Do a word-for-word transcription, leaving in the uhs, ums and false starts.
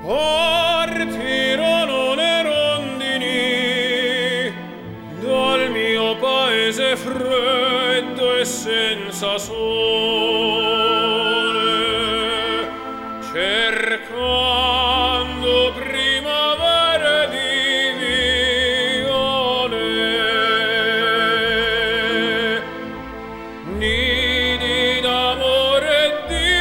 partirono le rondini dal mio paese freddo e senza sole, cercando